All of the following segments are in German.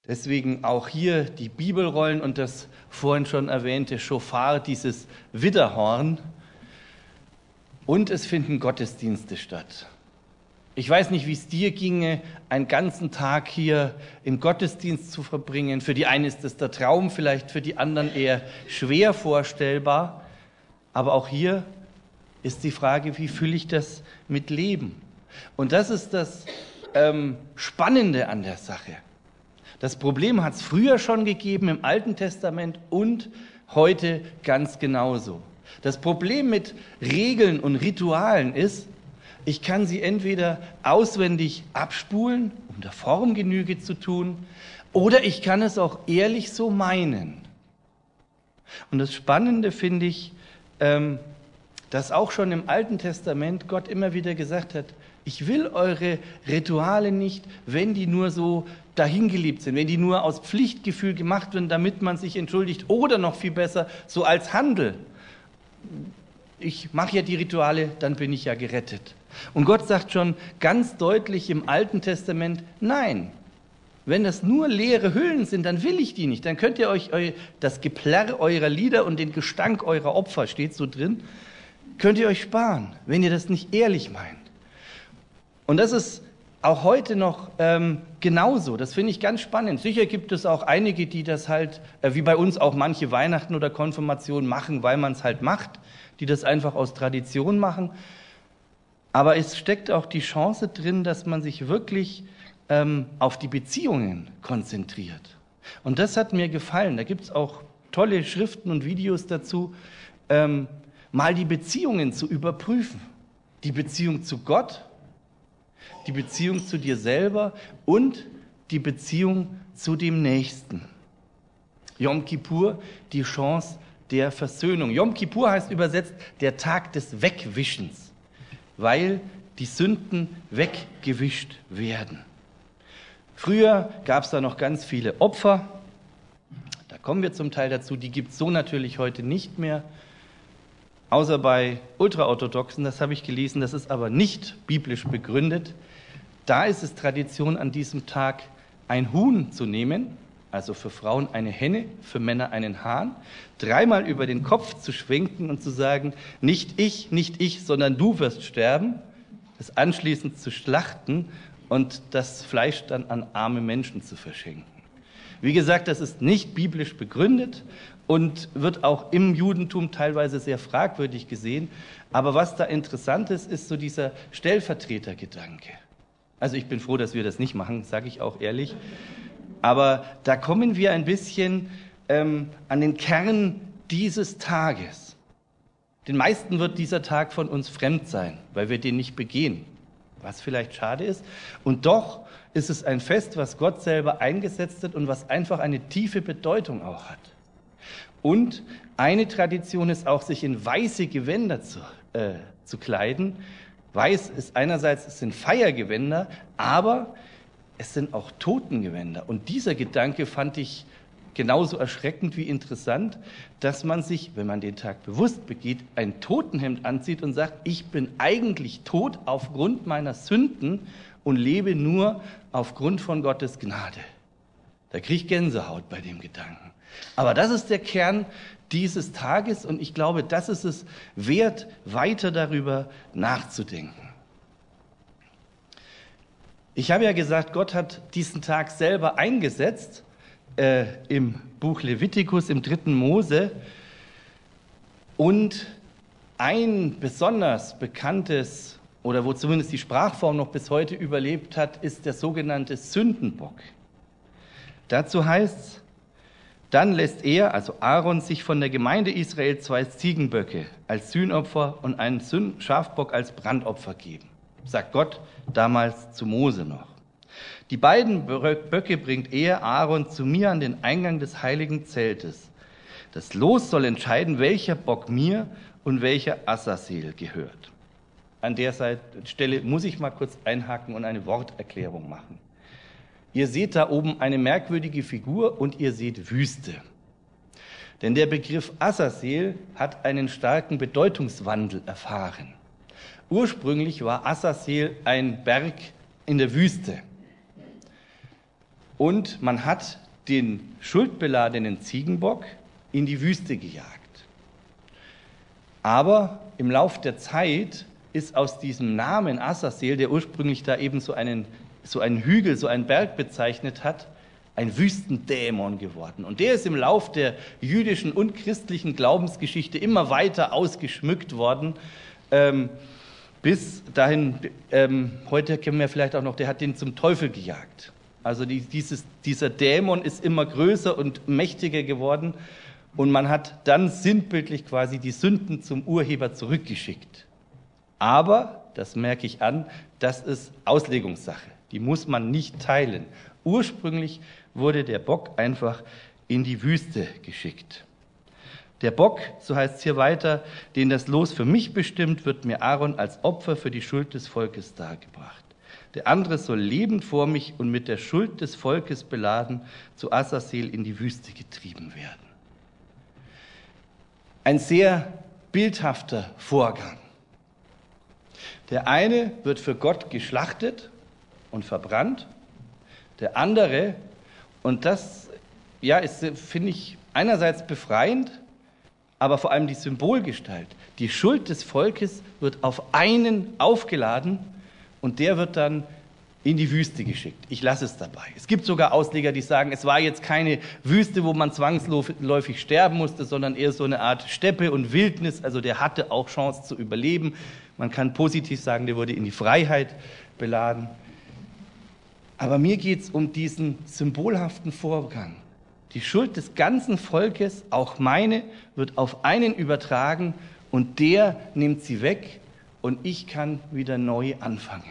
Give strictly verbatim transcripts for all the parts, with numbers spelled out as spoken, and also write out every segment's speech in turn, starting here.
Deswegen auch hier die Bibelrollen und das vorhin schon erwähnte Schofar, dieses Widderhorn. Und es finden Gottesdienste statt. Ich weiß nicht, wie es dir ginge, einen ganzen Tag hier im Gottesdienst zu verbringen. Für die einen ist das der Traum, vielleicht für die anderen eher schwer vorstellbar. Aber auch hier ist die Frage, wie fülle ich das mit Leben? Und das ist das ähm, Spannende an der Sache. Das Problem hat es früher schon gegeben im Alten Testament und heute ganz genauso. Das Problem mit Regeln und Ritualen ist, ich kann sie entweder auswendig abspulen, um der Form Genüge zu tun, oder ich kann es auch ehrlich so meinen. Und das Spannende finde ich, ähm, dass auch schon im Alten Testament Gott immer wieder gesagt hat, ich will eure Rituale nicht, wenn die nur so dahingeliebt sind, wenn die nur aus Pflichtgefühl gemacht werden, damit man sich entschuldigt, oder noch viel besser, so als Handel. Ich mache ja die Rituale, dann bin ich ja gerettet. Und Gott sagt schon ganz deutlich im Alten Testament, nein, wenn das nur leere Hüllen sind, dann will ich die nicht. Dann könnt ihr euch eu, das Geplärr eurer Lieder und den Gestank eurer Opfer, steht so drin, könnt ihr euch sparen, wenn ihr das nicht ehrlich meint. Und das ist auch heute noch ähm, genauso. Das finde ich ganz spannend. Sicher gibt es auch einige, die das halt, äh, wie bei uns auch manche Weihnachten oder Konfirmationen machen, weil man es halt macht, die das einfach aus Tradition machen. Aber es steckt auch die Chance drin, dass man sich wirklich ähm, auf die Beziehungen konzentriert. Und das hat mir gefallen. Da gibt es auch tolle Schriften und Videos dazu, ähm, mal die Beziehungen zu überprüfen. Die Beziehung zu Gott, die Beziehung zu dir selber und die Beziehung zu dem Nächsten. Yom Kippur, die Chance der Versöhnung. Yom Kippur heißt übersetzt der Tag des Wegwischens, weil die Sünden weggewischt werden. Früher gab es da noch ganz viele Opfer, da kommen wir zum Teil dazu, die gibt es so natürlich heute nicht mehr, außer bei Ultraorthodoxen, das habe ich gelesen, das ist aber nicht biblisch begründet. Da ist es Tradition, an diesem Tag ein Huhn zu nehmen, also für Frauen eine Henne, für Männer einen Hahn, dreimal über den Kopf zu schwenken und zu sagen, nicht ich, nicht ich, sondern du wirst sterben, es anschließend zu schlachten und das Fleisch dann an arme Menschen zu verschenken. Wie gesagt, das ist nicht biblisch begründet und wird auch im Judentum teilweise sehr fragwürdig gesehen. Aber was da interessant ist, ist so dieser Stellvertretergedanke. Also ich bin froh, dass wir das nicht machen, sage ich auch ehrlich. Aber da kommen wir ein bisschen ähm, an den Kern dieses Tages. Den meisten wird dieser Tag von uns fremd sein, weil wir den nicht begehen, was vielleicht schade ist. Und doch ist es ein Fest, was Gott selber eingesetzt hat und was einfach eine tiefe Bedeutung auch hat. Und eine Tradition ist auch, sich in weiße Gewänder zu, äh, zu kleiden. Weiß ist einerseits, es sind Feiergewänder, aber es sind auch Totengewänder. Und dieser Gedanke fand ich genauso erschreckend wie interessant, dass man sich, wenn man den Tag bewusst begeht, ein Totenhemd anzieht und sagt, ich bin eigentlich tot aufgrund meiner Sünden und lebe nur aufgrund von Gottes Gnade. Da kriege ich Gänsehaut bei dem Gedanken. Aber das ist der Kern dieses Tages und ich glaube, das ist es wert, weiter darüber nachzudenken. Ich habe ja gesagt, Gott hat diesen Tag selber eingesetzt äh, im Buch Levitikus, im dritten Mose. Und ein besonders bekanntes, oder wo zumindest die Sprachform noch bis heute überlebt hat, ist der sogenannte Sündenbock. Dazu heißt es, dann lässt er, also Aaron, sich von der Gemeinde Israel zwei Ziegenböcke als Sühnopfer und einen Schafbock als Brandopfer geben, sagt Gott damals zu Mose noch. Die beiden Böcke bringt er, Aaron, zu mir an den Eingang des heiligen Zeltes. Das Los soll entscheiden, welcher Bock mir und welcher Azazel gehört. An der Stelle muss ich mal kurz einhaken und eine Worterklärung machen. Ihr seht da oben eine merkwürdige Figur und ihr seht Wüste. Denn der Begriff Azazel hat einen starken Bedeutungswandel erfahren. Ursprünglich war Azazel ein Berg in der Wüste. und man hat den schuldbeladenen Ziegenbock in die Wüste gejagt. Aber im Lauf der Zeit ist aus diesem Namen Azazel, der ursprünglich da eben so einen, so einen Hügel, so einen Berg bezeichnet hat, ein Wüstendämon geworden. Und der ist im Lauf der jüdischen und christlichen Glaubensgeschichte immer weiter ausgeschmückt worden, ähm, bis dahin, ähm, heute kennen wir vielleicht auch noch, der hat den zum Teufel gejagt. Also die, dieses, dieser Dämon ist immer größer und mächtiger geworden und man hat dann sinnbildlich quasi die Sünden zum Urheber zurückgeschickt. Aber, das merke ich an, das ist Auslegungssache. Die muss man nicht teilen. Ursprünglich wurde der Bock einfach in die Wüste geschickt. Der Bock, so heißt es hier weiter, den das Los für mich bestimmt, wird mir Aaron als Opfer für die Schuld des Volkes dargebracht. Der andere soll lebend vor mich und mit der Schuld des Volkes beladen zu Azazel in die Wüste getrieben werden. Ein sehr bildhafter Vorgang. Der eine wird für Gott geschlachtet und verbrannt, der andere, und das ja, ist, finde ich, einerseits befreiend, aber vor allem die Symbolgestalt. Die Schuld des Volkes wird auf einen aufgeladen und der wird dann in die Wüste geschickt. Ich lasse es dabei. Es gibt sogar Ausleger, die sagen, es war jetzt keine Wüste, wo man zwangsläufig sterben musste, sondern eher so eine Art Steppe und Wildnis. Also der hatte auch Chance zu überleben. Man kann positiv sagen, der wurde in die Freiheit beladen. Aber mir geht es um diesen symbolhaften Vorgang. Die Schuld des ganzen Volkes, auch meine, wird auf einen übertragen und der nimmt sie weg und ich kann wieder neu anfangen.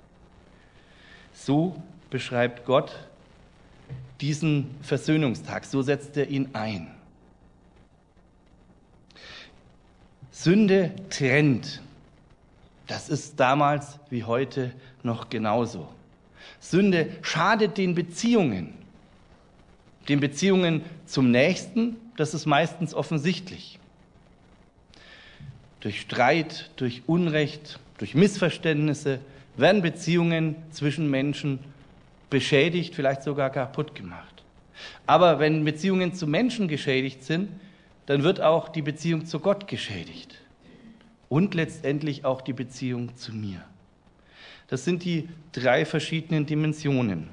So beschreibt Gott diesen Versöhnungstag, so setzt er ihn ein. Sünde trennt. Das ist damals wie heute noch genauso. Sünde schadet den Beziehungen. Den Beziehungen zum Nächsten, das ist meistens offensichtlich. Durch Streit, durch Unrecht, durch Missverständnisse werden Beziehungen zwischen Menschen beschädigt, vielleicht sogar kaputt gemacht. Aber wenn Beziehungen zu Menschen geschädigt sind, dann wird auch die Beziehung zu Gott geschädigt. Und letztendlich auch die Beziehung zu mir. Das sind die drei verschiedenen Dimensionen.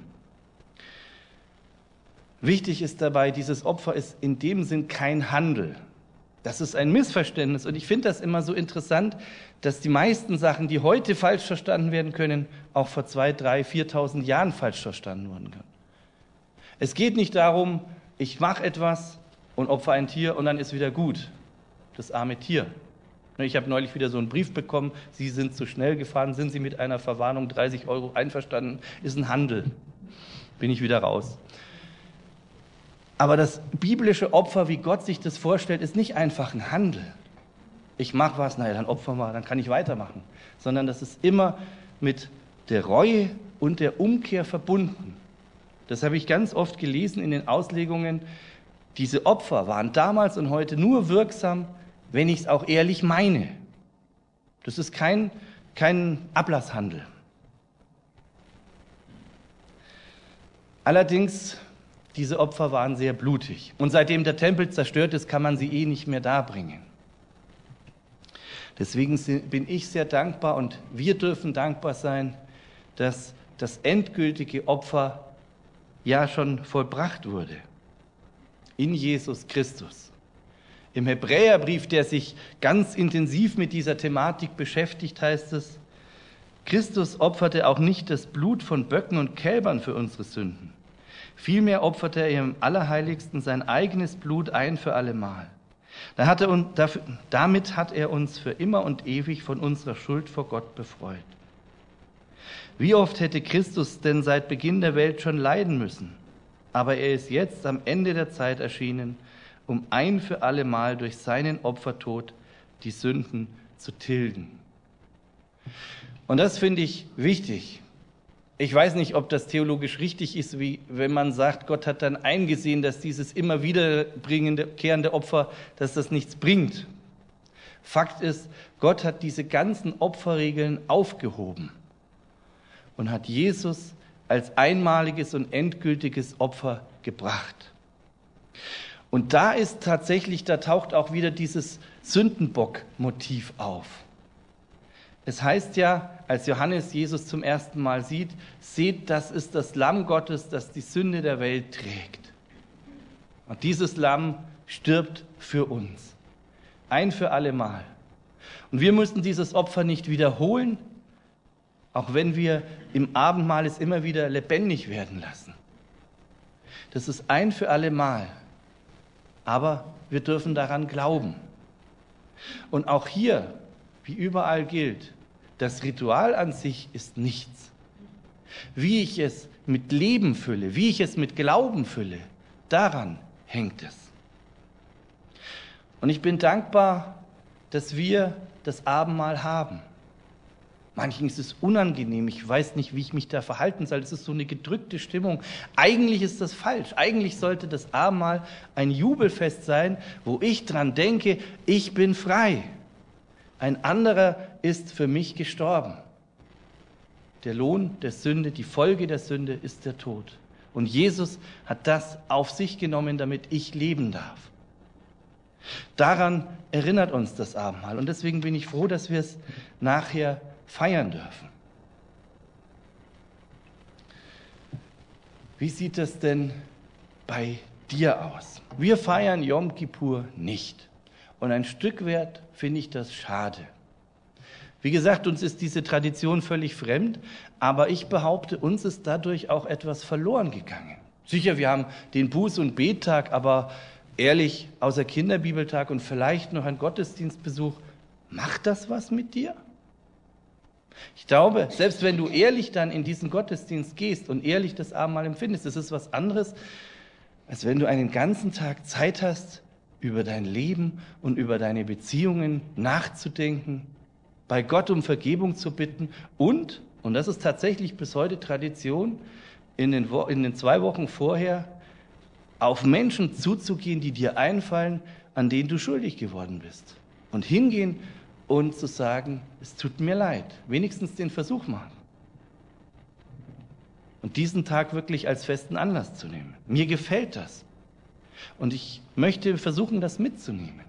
Wichtig ist dabei, dieses Opfer ist in dem Sinn kein Handel. Das ist ein Missverständnis und ich finde das immer so interessant, dass die meisten Sachen, die heute falsch verstanden werden können, auch vor zwei, drei, viertausend Jahren falsch verstanden worden können. Es geht nicht darum, ich mache etwas und opfer ein Tier und dann ist wieder gut. Das arme Tier. Ich habe neulich wieder so einen Brief bekommen, Sie sind zu schnell gefahren, sind Sie mit einer Verwarnung dreißig Euro einverstanden? Ist ein Handel. Bin ich wieder raus. Aber das biblische Opfer, wie Gott sich das vorstellt, ist nicht einfach ein Handel. Ich mache was, naja, dann opfer mal, dann kann ich weitermachen. Sondern das ist immer mit der Reue und der Umkehr verbunden. Das habe ich ganz oft gelesen in den Auslegungen. Diese Opfer waren damals und heute nur wirksam, wenn ich es auch ehrlich meine. Das ist kein, kein Ablasshandel. Allerdings, diese Opfer waren sehr blutig. Und seitdem der Tempel zerstört ist, kann man sie eh nicht mehr darbringen. Deswegen bin ich sehr dankbar und wir dürfen dankbar sein, dass das endgültige Opfer ja schon vollbracht wurde. In Jesus Christus. Im Hebräerbrief, der sich ganz intensiv mit dieser Thematik beschäftigt, heißt es, Christus opferte auch nicht das Blut von Böcken und Kälbern für unsere Sünden. Vielmehr opferte er im Allerheiligsten sein eigenes Blut ein für allemal. Da hat er uns, dafür, damit hat er uns für immer und ewig von unserer Schuld vor Gott befreit. Wie oft hätte Christus denn seit Beginn der Welt schon leiden müssen? Aber er ist jetzt am Ende der Zeit erschienen, um ein für allemal durch seinen Opfertod die Sünden zu tilgen. Und das finde ich wichtig. Ich weiß nicht, ob das theologisch richtig ist, wie wenn man sagt, Gott hat dann eingesehen, dass dieses immer wiederbringende, kehrende Opfer, dass das nichts bringt. Fakt ist, Gott hat diese ganzen Opferregeln aufgehoben und hat Jesus als einmaliges und endgültiges Opfer gebracht. Und da ist tatsächlich, da taucht auch wieder dieses Sündenbock-Motiv auf. Es heißt ja, als Johannes Jesus zum ersten Mal sieht, seht, das ist das Lamm Gottes, das die Sünde der Welt trägt. Und dieses Lamm stirbt für uns. Ein für alle Mal. Und wir müssen dieses Opfer nicht wiederholen, auch wenn wir im Abendmahl es immer wieder lebendig werden lassen. Das ist ein für alle Mal. Aber wir dürfen daran glauben. Und auch hier, wie überall gilt, das Ritual an sich ist nichts. Wie ich es mit Leben fülle, wie ich es mit Glauben fülle, daran hängt es. Und ich bin dankbar, dass wir das Abendmahl haben. Manchen ist es unangenehm, ich weiß nicht, wie ich mich da verhalten soll. Es ist so eine gedrückte Stimmung. Eigentlich ist das falsch. Eigentlich sollte das Abendmahl ein Jubelfest sein, wo ich dran denke, ich bin frei. Ein anderer ist für mich gestorben. Der Lohn der Sünde, die Folge der Sünde ist der Tod. Und Jesus hat das auf sich genommen, damit ich leben darf. Daran erinnert uns das Abendmahl. Und deswegen bin ich froh, dass wir es nachher feiern dürfen. Wie sieht es denn bei dir aus? Wir feiern Yom Kippur nicht. Und ein Stück weit finde ich das schade. Wie gesagt, uns ist diese Tradition völlig fremd, aber ich behaupte, uns ist dadurch auch etwas verloren gegangen. Sicher, wir haben den Buß- und Bettag, aber ehrlich, außer Kinderbibeltag und vielleicht noch ein Gottesdienstbesuch, macht das was mit dir? Ich glaube, selbst wenn du ehrlich dann in diesen Gottesdienst gehst und ehrlich das Abendmahl empfindest, das ist was anderes, als wenn du einen ganzen Tag Zeit hast, über dein Leben und über deine Beziehungen nachzudenken, bei Gott um Vergebung zu bitten und, und das ist tatsächlich bis heute Tradition, in den, Wo- in den zwei Wochen vorher auf Menschen zuzugehen, die dir einfallen, an denen du schuldig geworden bist. Und hingehen und zu sagen, es tut mir leid, wenigstens den Versuch machen. Und diesen Tag wirklich als festen Anlass zu nehmen. Mir gefällt das. Und ich möchte versuchen, das mitzunehmen.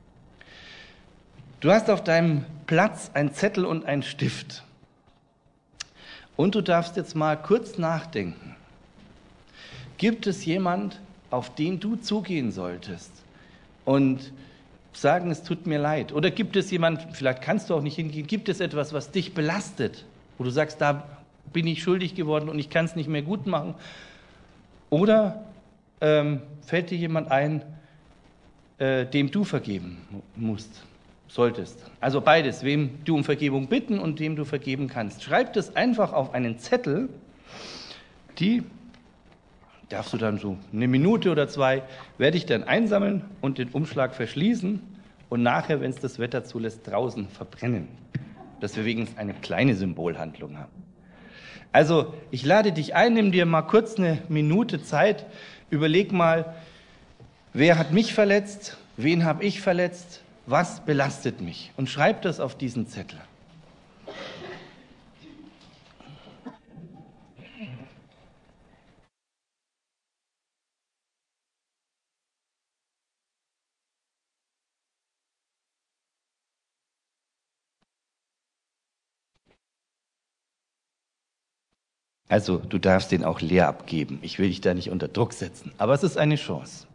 Du hast auf deinem Platz einen Zettel und einen Stift. Und du darfst jetzt mal kurz nachdenken. Gibt es jemand, auf den du zugehen solltest und sagen, es tut mir leid? Oder gibt es jemand, vielleicht kannst du auch nicht hingehen, gibt es etwas, was dich belastet, wo du sagst, da bin ich schuldig geworden und ich kann es nicht mehr gut machen? Oder ähm, fällt dir jemand ein, äh, dem du vergeben musst, solltest? Also beides, wem du um Vergebung bitten und dem du vergeben kannst. Schreib das einfach auf einen Zettel, die darfst du dann so eine Minute oder zwei, werde ich dann einsammeln und den Umschlag verschließen und nachher, wenn es das Wetter zulässt, draußen verbrennen. Dass wir wenigstens eine kleine Symbolhandlung haben. Also, ich lade dich ein, nimm dir mal kurz eine Minute Zeit, überleg mal, wer hat mich verletzt, wen habe ich verletzt, was belastet mich? Und schreib das auf diesen Zettel. Also, du darfst den auch leer abgeben. Ich will dich da nicht unter Druck setzen, aber es ist eine Chance.